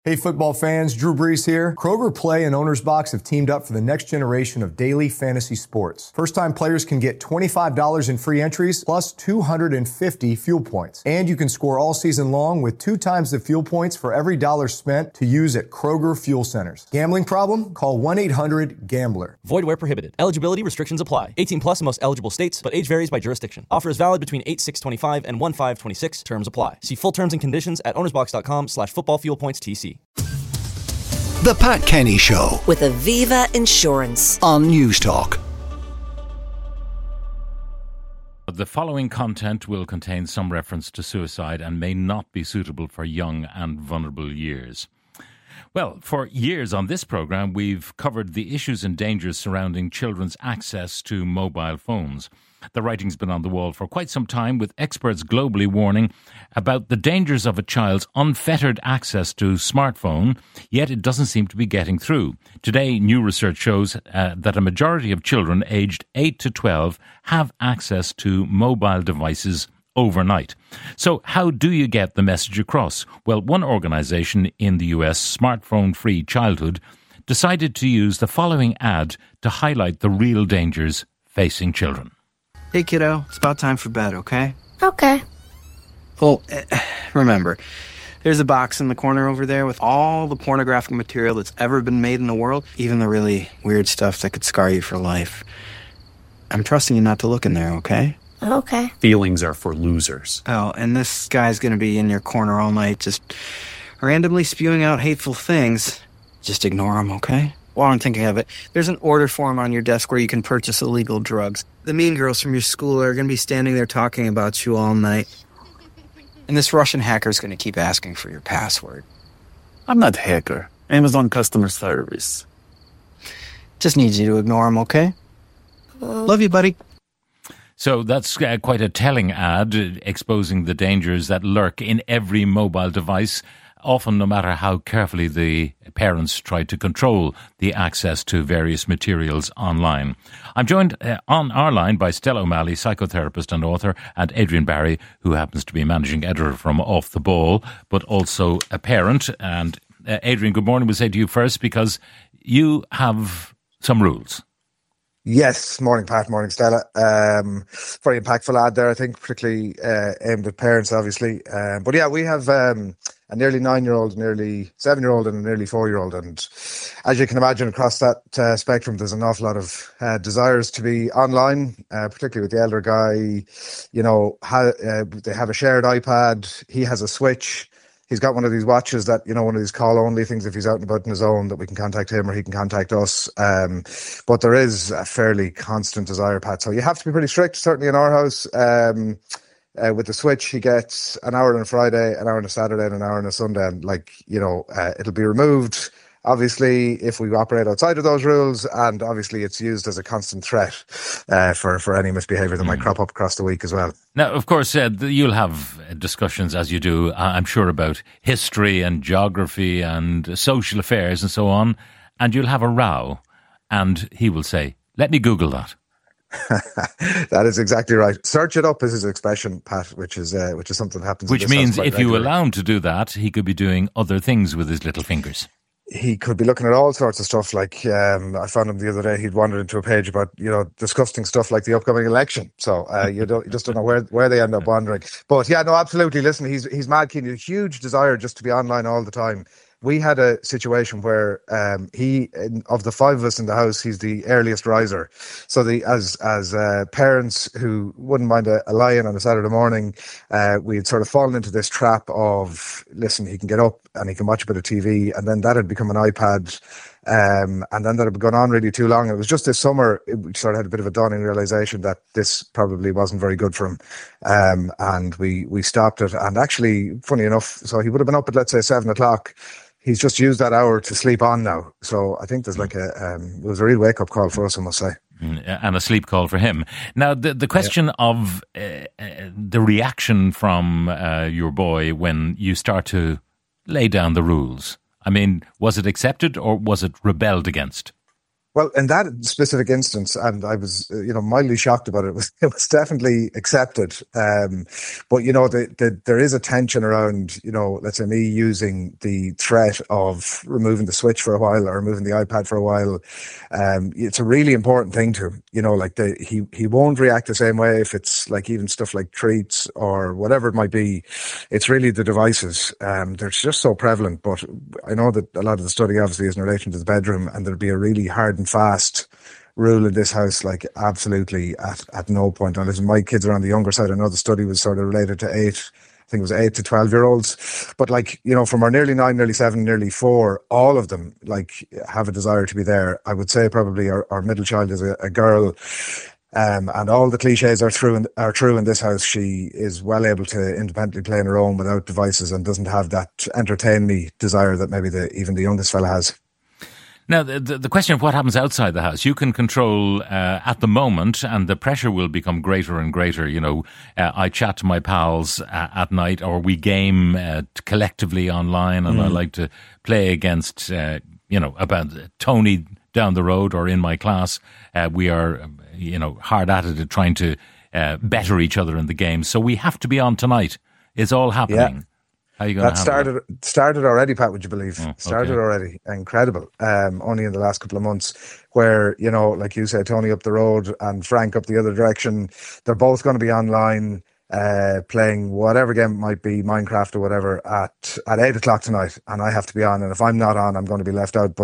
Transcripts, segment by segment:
Hey football fans, Drew Brees here. Kroger Play and Owner's Box have teamed up for the next generation of daily fantasy sports. First-time players can get $25 in free entries plus 250 fuel points. And you can score all season long with 2 times the fuel points for every dollar spent to use at Kroger Fuel Centers. Gambling problem? Call 1-800-GAMBLER. Void where prohibited. Eligibility restrictions apply. 18 plus in most eligible states, but age varies by jurisdiction. Offer is valid between 8/6/25 and 1/5/26. Terms apply. See full terms and conditions at ownersbox.com/footballfuelpointstc. The Pat Kenny Show with Aviva Insurance on News Talk. The following content will contain some reference to suicide and may not be suitable for young and vulnerable years. Well, for years on this programme, we've covered the issues and dangers surrounding children's access to mobile phones. The writing's been on the wall for quite some time, with experts globally warning about the dangers of a child's unfettered access to smartphone, yet it doesn't seem to be getting through. Today, new research shows that a majority of children aged 8 to 12 have access to mobile devices overnight. So how do you get the message across? Well, one organisation in the US, Smartphone Free Childhood, decided to use the following ad to highlight the real dangers facing children. Hey kiddo, it's about time for bed, okay? Okay. Well, remember, there's a box in the corner over there with all the pornographic material that's ever been made in the world, even the really weird stuff that could scar you for life. I'm trusting you not to look in there, okay? Okay. Feelings are for losers. Oh, and this guy's gonna be in your corner all night just randomly spewing out hateful things. Just ignore him, okay? While I'm thinking of it, there's an order form on your desk where you can purchase illegal drugs. The mean girls from your school are going to be standing there talking about you all night. And this Russian hacker's going to keep asking for your password. I'm not a hacker. Amazon customer service. Just need you to ignore him, okay? Love you, buddy. So that's quite a telling ad, exposing the dangers that lurk in every mobile device, often no matter how carefully the parents try to control the access to various materials online. I'm joined on our line by Stella O'Malley, psychotherapist and author, and Adrian Barry, who happens to be managing editor from Off the Ball, but also a parent. And Adrian, good morning. We'll say to you first, because you have some rules. Yes, morning Pat, morning Stella. Very impactful ad there, I think, particularly aimed at parents, obviously. But yeah, we have a nearly 9-year-old, nearly 7-year-old and a nearly 4-year-old. And as you can imagine, across that spectrum, there's an awful lot of desires to be online, particularly with the elder guy. You know, they have a shared iPad. He has a Switch. He's got one of these watches that, you know, one of these call-only things if he's out and about on his own, that we can contact him or he can contact us. But there is a fairly constant desire, Pat. So you have to be pretty strict, certainly in our house. With the Switch, he gets an hour on a Friday, an hour on a Saturday, and an hour on a Sunday. And, it'll be removed, obviously, if we operate outside of those rules. And obviously, it's used as a constant threat for any misbehaviour that might crop up across the week as well. Now, of course, you'll have discussions, as you do, I'm sure, about history and geography and social affairs and so on. And you'll have a row. And he will say, "Let me Google that." That is exactly right. Search it up is his expression, Pat, which is something that happens. Which means if you allow him to do that, he could be doing other things with his little fingers. He could be looking at all sorts of stuff. Like I found him the other day. He'd wandered into a page about disgusting stuff like the upcoming election. So you just don't know where they end up wandering. But yeah, no, absolutely. Listen, he's mad keen. A huge desire just to be online all the time. We had a situation where of the 5 of us in the house, he's the earliest riser. So as parents who wouldn't mind a lie-in on a Saturday morning, we had sort of fallen into this trap of, listen, he can get up and he can watch a bit of TV, and then that had become an iPad. And then that had gone on really too long. It was just this summer, we sort of had a bit of a dawning realization that this probably wasn't very good for him. And we stopped it. And actually, funny enough, so he would have been up at, let's say, 7 o'clock. He's just used that hour to sleep on now. So I think there's it was a real wake-up call for us, I must say. And a sleep call for him. Now, the question of the reaction from your boy when you start to lay down the rules. I mean, was it accepted or was it rebelled against? Well, in that specific instance, and I was, mildly shocked about it, it was definitely accepted. But, there is a tension around, let's say me using the threat of removing the Switch for a while or removing the iPad for a while. It's a really important thing to him, he won't react the same way if it's like even stuff like treats or whatever it might be. It's really the devices. They're just so prevalent. But I know that a lot of the study obviously is in relation to the bedroom, and there'd be a really hard and fast rule in this house, like absolutely at no point. Now listen, my kids are on the younger side. I know the study was sort of related to 8 to 12-year-olds, but from our nearly 9, nearly 7, nearly 4, all of them have a desire to be there. I would say probably our middle child is a girl, and all the cliches are true in this house. She is well able to independently play on her own without devices and doesn't have that entertain me desire that maybe even the youngest fella has. Now, the question of what happens outside the house, you can control at the moment, and the pressure will become greater and greater. I chat to my pals at night, or we game collectively online, and I like to play against, about Tony down the road or in my class. We are, hard at it at trying to better each other in the game. So we have to be on tonight. It's all happening. Yeah. How are you going to started already, Pat, would you believe? Started already. Incredible. Only in the last couple of months where, like you say, Tony up the road and Frank up the other direction, they're both going to be online playing whatever game it might be, Minecraft or whatever, at 8 o'clock tonight, and I have to be on. And if I'm not on, I'm going to be left out. But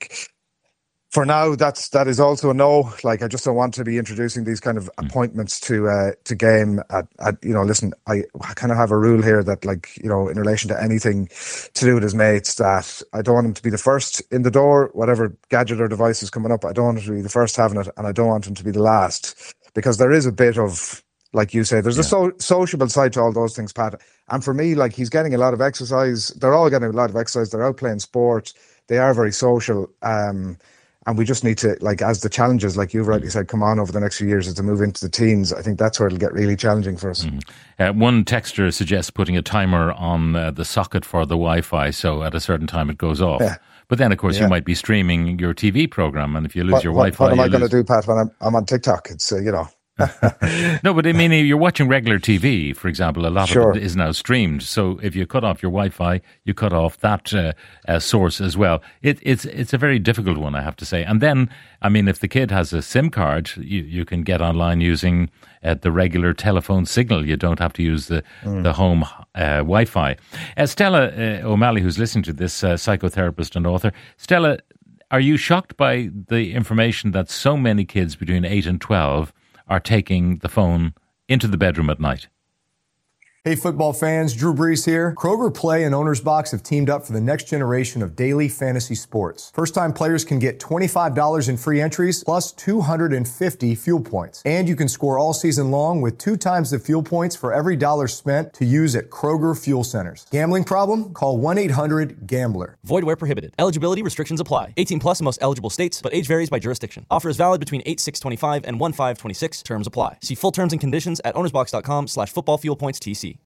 for now, that is also a no. I just don't want to be introducing these kind of appointments to game at listen, I kind of have a rule here that in relation to anything to do with his mates, that I don't want him to be the first in the door, whatever gadget or device is coming up. I don't want him to be the first having it, and I don't want him to be the last, because there is a bit of, like you say, there's a sociable side to all those things, Pat. And for me, he's getting a lot of exercise. They're all getting a lot of exercise. They're out playing sport. They are very social. And we just need to, as the challenges, like you've rightly said, come on over the next few years as to move into the teens. I think that's where it'll get really challenging for us. One texter suggests putting a timer on the socket for the Wi-Fi, so at a certain time it goes off. Yeah. But then, of course, you might be streaming your TV program, and if you lose your Wi-Fi... What am I going to do, Pat, when I'm on TikTok? It's, No, but I mean, you're watching regular TV, for example. A lot of it is now streamed. So if you cut off your Wi-Fi, you cut off that source as well. It's a very difficult one, I have to say. And then, I mean, if the kid has a SIM card, you can get online using the regular telephone signal. You don't have to use the home Wi-Fi. Stella O'Malley, who's listening to this, psychotherapist and author. Stella, are you shocked by the information that so many kids between 8 and 12 are taking the phone into the bedroom at night? Hey, football fans, Drew Brees here. Kroger Play and Owner's Box have teamed up for the next generation of daily fantasy sports. First-time players can get $25 in free entries plus 250 fuel points. And you can score all season long with 2 times the fuel points for every dollar spent to use at Kroger Fuel Centers. Gambling problem? Call 1-800-GAMBLER. Void where prohibited. Eligibility restrictions apply. 18 plus in most eligible states, but age varies by jurisdiction. Offer is valid between 8/6/25 and 1/5/26. Terms apply. See full terms and conditions at ownersbox.com/footballfuelpointstc.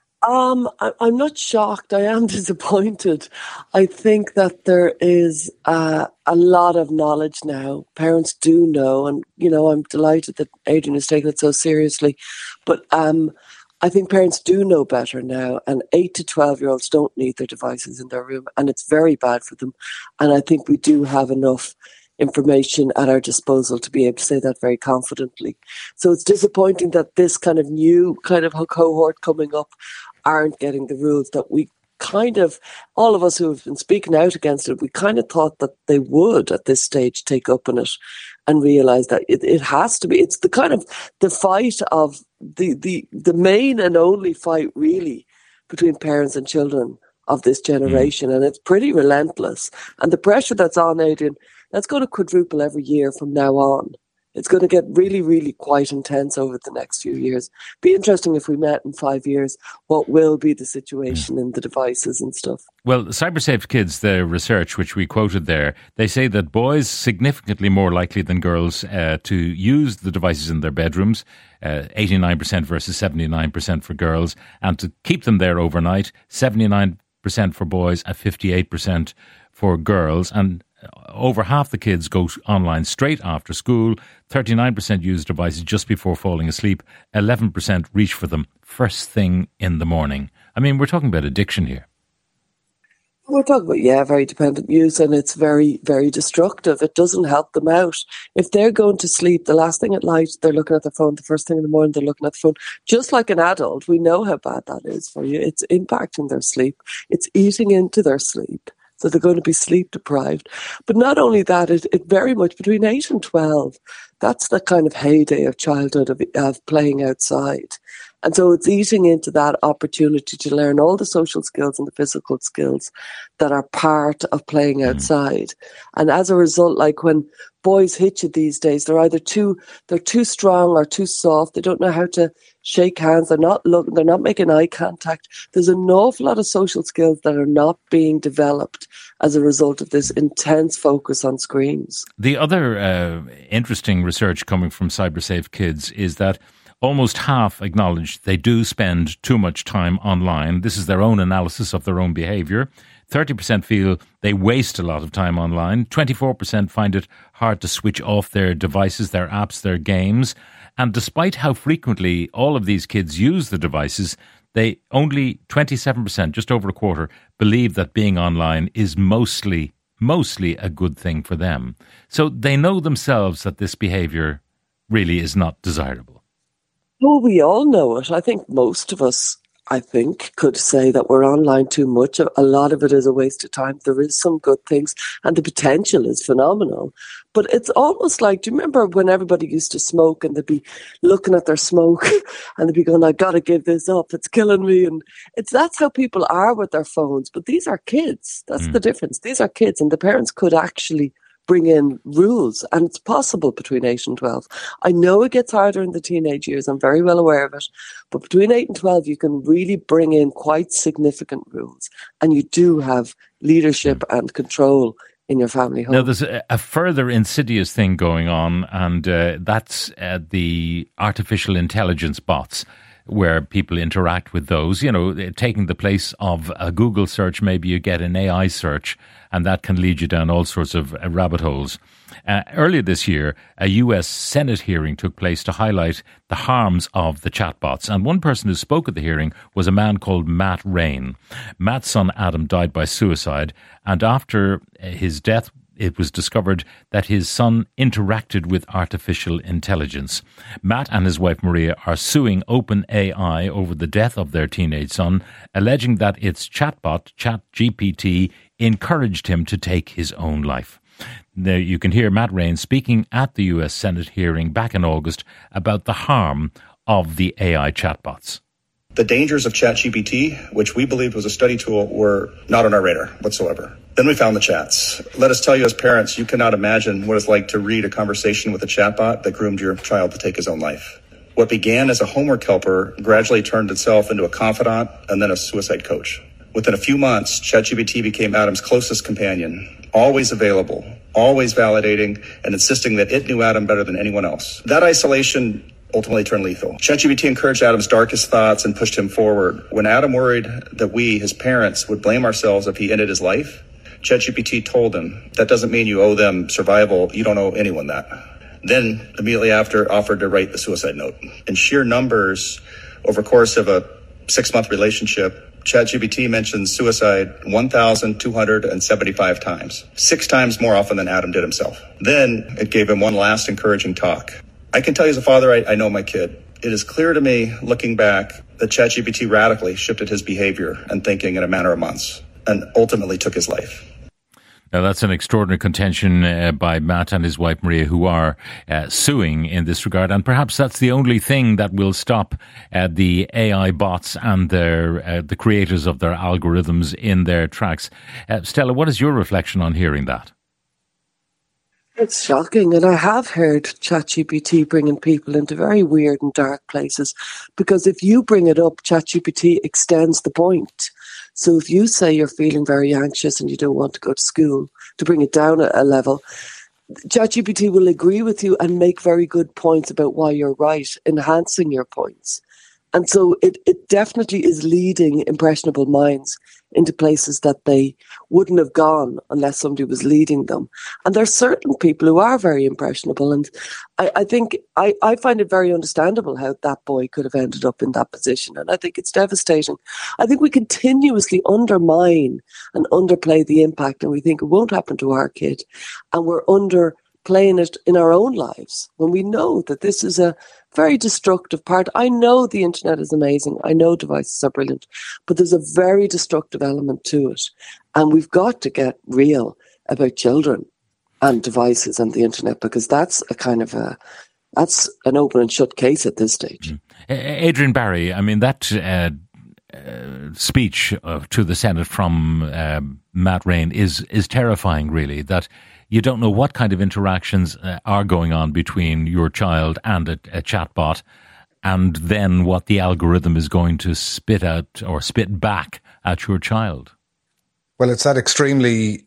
I'm not shocked. I am disappointed. I think that there is a lot of knowledge now. Parents do know, and I'm delighted that Adrian is taking it so seriously. But I think parents do know better now, and 8 to 12-year-olds don't need their devices in their room, and it's very bad for them. And I think we do have enough information at our disposal to be able to say that very confidently. So it's disappointing that this kind of new kind of cohort coming up aren't getting the rules that we kind of, all of us who have been speaking out against it, we kind of thought that they would at this stage take up on it and realize that it has to be. It's the kind of the fight of the main and only fight really between parents and children of this generation. And it's pretty relentless. And the pressure that's on, Adrian, that's going to quadruple every year from now on. It's going to get really, really quite intense over the next few years. Be interesting if we met in 5 years, what will be the situation in the devices and stuff. Well, CyberSafe Kids, the research which we quoted there, they say that boys significantly more likely than girls to use the devices in their bedrooms, 89% versus 79% for girls, and to keep them there overnight, 79% for boys and 58% for girls. And over half the kids go online straight after school. 39% use devices just before falling asleep. 11% reach for them first thing in the morning. I mean, we're talking about addiction here. We're talking about, very dependent use, and it's very, very destructive. It doesn't help them out. If they're going to sleep, the last thing at night, they're looking at their phone. The first thing in the morning, they're looking at the phone. Just like an adult, we know how bad that is for you. It's impacting their sleep. It's eating into their sleep. So they're going to be sleep deprived. But not only that, it very much between 8 and 12, that's the kind of heyday of childhood of playing outside. And so it's eating into that opportunity to learn all the social skills and the physical skills that are part of playing outside. And as a result, like when boys hit you these days, they're either too strong or too soft. They don't know how to shake hands. They're not making eye contact. There's an awful lot of social skills that are not being developed as a result of this intense focus on screens. The other interesting research coming from CyberSafe Kids is that almost half acknowledge they do spend too much time online. This is their own analysis of their own behaviour. 30% feel they waste a lot of time online. 24% find it hard to switch off their devices, their apps, their games. And despite how frequently all of these kids use the devices, they only 27%, just over a quarter, believe that being online is mostly a good thing for them. So they know themselves that this behaviour really is not desirable. Well, we all know it. I think most of us, could say that we're online too much. A lot of it is a waste of time. There is some good things, and the potential is phenomenal. But it's almost like, do you remember when everybody used to smoke and they'd be looking at their smoke and they'd be going, I got to give this up. It's killing me. And that's how people are with their phones. But these are kids. That's the difference. These are kids, and the parents could actually bring in rules, and it's possible between 8 and 12. I know it gets harder in the teenage years. I'm very well aware of it. But between 8 and 12, you can really bring in quite significant rules, and you do have leadership and control in your family home. Now, there's a further insidious thing going on, and that's the artificial intelligence bots, where people interact with those, taking the place of a Google search. Maybe you get an AI search, and that can lead you down all sorts of rabbit holes. Earlier this year, a US Senate hearing took place to highlight the harms of the chatbots. And one person who spoke at the hearing was a man called Matt Rain. Matt's son Adam died by suicide, and after his death, it was discovered that his son interacted with artificial intelligence. Matt and his wife Maria are suing OpenAI over the death of their teenage son, alleging that its chatbot, ChatGPT, encouraged him to take his own life. Now, you can hear Matt Rain speaking at the US Senate hearing back in August about the harm of the AI chatbots. The dangers of ChatGPT, which we believed was a study tool, were not on our radar whatsoever. Then we found the chats. Let us tell you, as parents, you cannot imagine what it's like to read a conversation with a chatbot that groomed your child to take his own life. What began as a homework helper gradually turned itself into a confidant and then a suicide coach. Within a few months, ChatGPT became Adam's closest companion, always available, always validating, and insisting that it knew Adam better than anyone else. That isolation ultimately turned lethal. ChatGPT encouraged Adam's darkest thoughts and pushed him forward. When Adam worried that we, his parents, would blame ourselves if he ended his life, ChatGPT told him, that doesn't mean you owe them survival. You don't owe anyone that. Then, immediately after, offered to write the suicide note. In sheer numbers, over the course of a 6-month relationship, ChatGPT mentions suicide 1,275 times, 6 times more often than Adam did himself. Then it gave him one last encouraging talk. I can tell you as a father, I know my kid. It is clear to me, looking back, that ChatGPT radically shifted his behavior and thinking in a matter of months and ultimately took his life. Now, that's an extraordinary contention by Matt and his wife Maria, who are suing in this regard. And perhaps that's the only thing that will stop the AI bots and the creators of their algorithms in their tracks. Stella, what is your reflection on hearing that? It's shocking. And I have heard ChatGPT bringing people into very weird and dark places, because if you bring it up, ChatGPT extends the point. So if you say you're feeling very anxious and you don't want to go to school, to bring it down a level, ChatGPT will agree with you and make very good points about why you're right, enhancing your points. And so it definitely is leading impressionable minds into places that they wouldn't have gone unless somebody was leading them. And there's certain people who are very impressionable. And I think I find it very understandable how that boy could have ended up in that position. And I think it's devastating. I think we continuously undermine and underplay the impact, and we think it won't happen to our kid. And we're underplaying it in our own lives when we know that this is a very destructive part. I know the internet is amazing. I know devices are brilliant, but there's a very destructive element to it. And we've got to get real about children and devices and the internet, because that's that's an open and shut case at this stage. Adrian Barry, I mean, that speech to the Senate from Matt Rain is terrifying, really, that you don't know what kind of interactions are going on between your child and a chatbot, and then what the algorithm is going to spit out or spit back at your child. Well, it's that extremely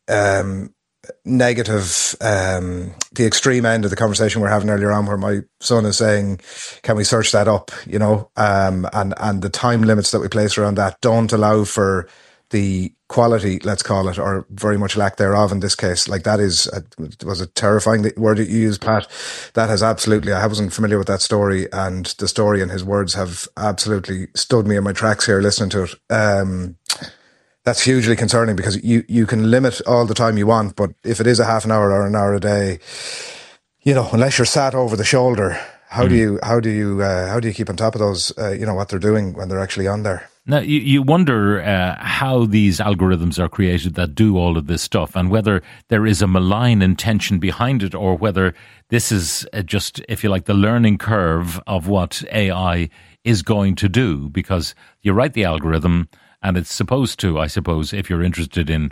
negative, the extreme end of the conversation we were having earlier on, where my son is saying, can we search that up, you know, and the time limits that we place around that don't allow for the quality, let's call it, or very much lack thereof in this case. Like, that was a terrifying word that you used, Pat. That has absolutely, I wasn't familiar with that story, and the story and his words have absolutely stood me in my tracks here listening to it. That's hugely concerning, because you can limit all the time you want, but if it is a half an hour or an hour a day, you know, unless you're sat over the shoulder, how do you keep on top of those, you know, what they're doing when they're actually on there? Now, you wonder how these algorithms are created that do all of this stuff, and whether there is a malign intention behind it, or whether this is just, if you like, the learning curve of what AI is going to do. Because you write the algorithm, and it's supposed to, I suppose, if you're interested in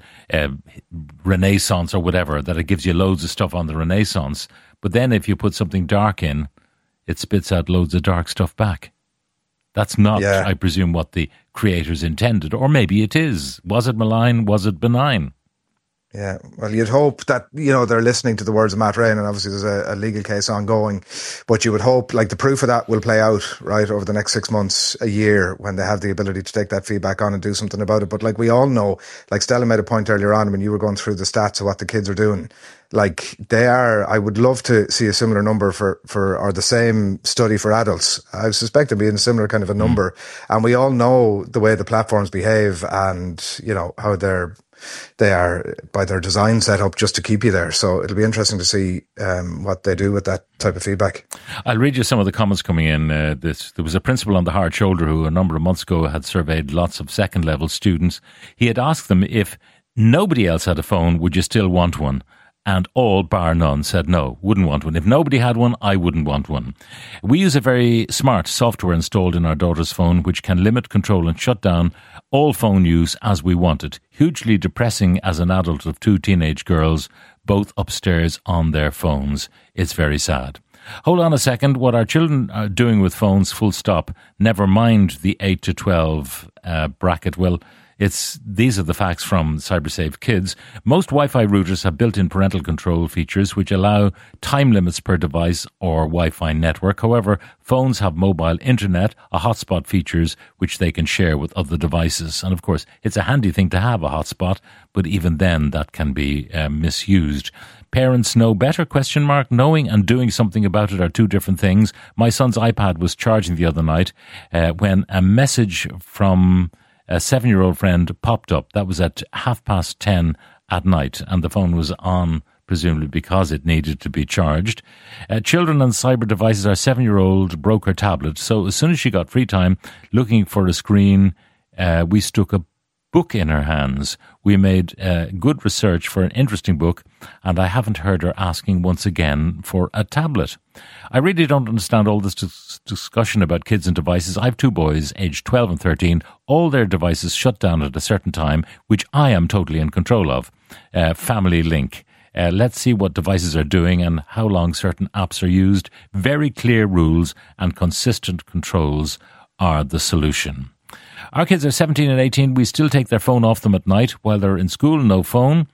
Renaissance or whatever, that it gives you loads of stuff on the Renaissance. But then if you put something dark in, it spits out loads of dark stuff back. That's not, I presume, what the creators intended. Or maybe it is. Was it malign? Was it benign? Yeah, well, you'd hope that, you know, they're listening to the words of Matt Rain, and obviously there's a legal case ongoing, but you would hope, like, the proof of that will play out, right, over the next 6 months, a year, when they have the ability to take that feedback on and do something about it. But like we all know, like Stella made a point earlier on when you were going through the stats of what the kids are doing, like, they are, I would love to see a similar number for or the same study for adults. I suspect it'd be in a similar kind of a number. And we all know the way the platforms behave, and, you know, how they are by their design set up just to keep you there. So it'll be interesting to see what they do with that type of feedback. I'll read you some of the comments coming in. There was a principal on the Hard Shoulder who a number of months ago had surveyed lots of second level students. He had asked them, if nobody else had a phone, would you still want one? And all, bar none, said no, wouldn't want one. If nobody had one, I wouldn't want one. We use a very smart software installed in our daughter's phone, which can limit, control and shut down all phone use as we want it. Hugely depressing as an adult of 2 teenage girls, both upstairs on their phones. It's very sad. Hold on a second. What our children are doing with phones, full stop. Never mind the 8 to 12 bracket. Well, these are the facts from CyberSafe Kids. Most Wi-Fi routers have built-in parental control features which allow time limits per device or Wi-Fi network. However, phones have mobile internet, a hotspot features which they can share with other devices. And of course, it's a handy thing to have a hotspot, but even then that can be misused. Parents know better, ? Knowing and doing something about it are two different things. My son's iPad was charging the other night when a message from a 7-year-old friend popped up. That was at 10:30 at night, and the phone was on, presumably because it needed to be charged. Children and cyber devices. Our 7-year-old broke her tablet, so as soon as she got free time looking for a screen, we stuck a book in her hands. We made good research for an interesting book, and I haven't heard her asking once again for a tablet. I really don't understand all this discussion about kids and devices. I have 2 boys, aged 12 and 13. All their devices shut down at a certain time, which I am totally in control of. Family Link. Let's see what devices are doing and how long certain apps are used. Very clear rules and consistent controls are the solution. Our kids are 17 and 18. We still take their phone off them at night. While they're in school, no phone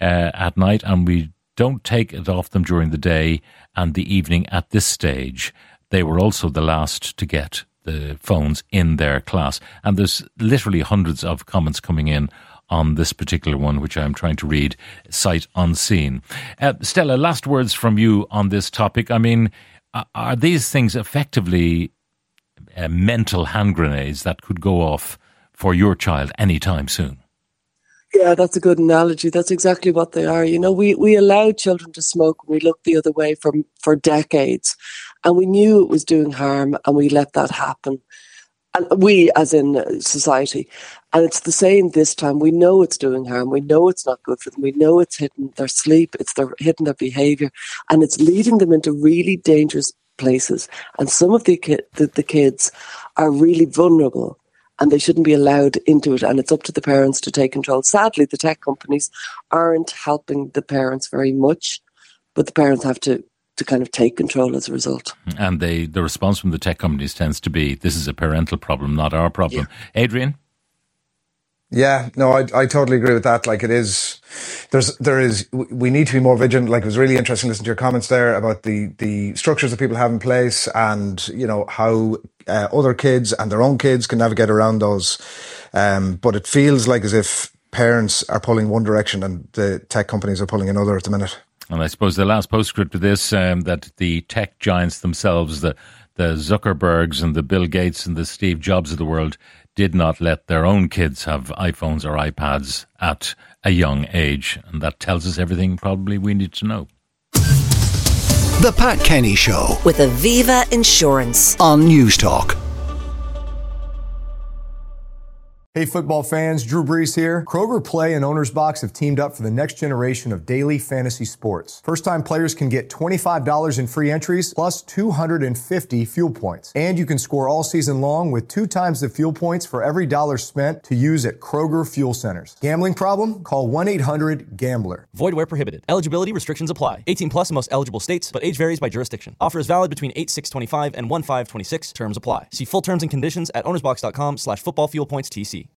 at night, and we don't take it off them during the day and the evening at this stage. They were also the last to get the phones in their class. And there's literally hundreds of comments coming in on this particular one, which I'm trying to read sight unseen. Stella, last words from you on this topic. I mean, are these things effectively mental hand grenades that could go off for your child anytime soon? Yeah, that's a good analogy. That's exactly what they are. You know, we allowed children to smoke and we looked the other way for decades, and we knew it was doing harm, and we let that happen. And we, as in society. And it's the same this time. We know it's doing harm. We know it's not good for them. We know it's hitting their sleep. It's hitting their behaviour. And it's leading them into really dangerous places. And some of the kids are really vulnerable, and they shouldn't be allowed into it. And it's up to the parents to take control. Sadly, the tech companies aren't helping the parents very much, but the parents have to kind of take control as a result. And the response from the tech companies tends to be, this is a parental problem, not our problem. Yeah. Adrian? Yeah, no, I totally agree with that. Like, it is, we need to be more vigilant. Like, it was really interesting listening to your comments there about the structures that people have in place, and, you know, how other kids and their own kids can navigate around those. But it feels like as if parents are pulling one direction and the tech companies are pulling another at the minute. And I suppose the last postscript to this, that the tech giants themselves, the Zuckerbergs and the Bill Gates and the Steve Jobs of the world, did not let their own kids have iPhones or iPads at a young age. And that tells us everything probably we need to know. The Pat Kenny Show with Aviva Insurance on News Talk. Hey football fans, Drew Brees here. Kroger Play and Owner's Box have teamed up for the next generation of daily fantasy sports. First-time players can get $25 in free entries plus 250 fuel points. And you can score all season long with 2 times the fuel points for every dollar spent to use at Kroger fuel centers. Gambling problem? Call 1-800-GAMBLER. Void where prohibited. Eligibility restrictions apply. 18 plus in most eligible states, but age varies by jurisdiction. Offer is valid between 8/6/25 and 1/5/26. Terms apply. See full terms and conditions at ownersbox.com/footballfuelpointstc.